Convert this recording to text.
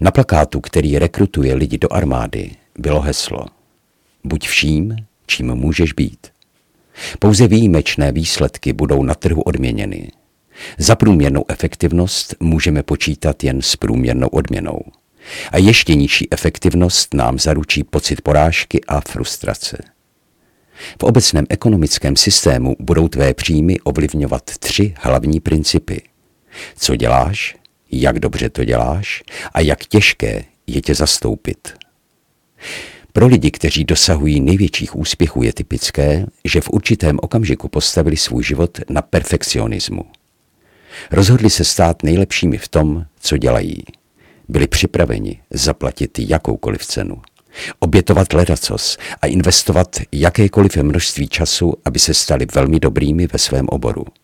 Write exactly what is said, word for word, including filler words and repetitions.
Na plakátu, který rekrutuje lidi do armády, bylo heslo: Buď vším, čím můžeš být. Pouze výjimečné výsledky budou na trhu odměněny. Za průměrnou efektivnost můžeme počítat jen s průměrnou odměnou. A ještě nižší efektivnost nám zaručí pocit porážky a frustrace. V obecném ekonomickém systému budou tvé příjmy ovlivňovat tři hlavní principy. Co děláš, jak dobře to děláš a jak těžké je tě zastoupit. Pro lidi, kteří dosahují největších úspěchů, je typické, že v určitém okamžiku postavili svůj život na perfekcionismu. Rozhodli se stát nejlepšími v tom, co dělají. Byli připraveni zaplatit jakoukoliv cenu, obětovat ledacos a investovat jakékoliv množství času, aby se stali velmi dobrými ve svém oboru.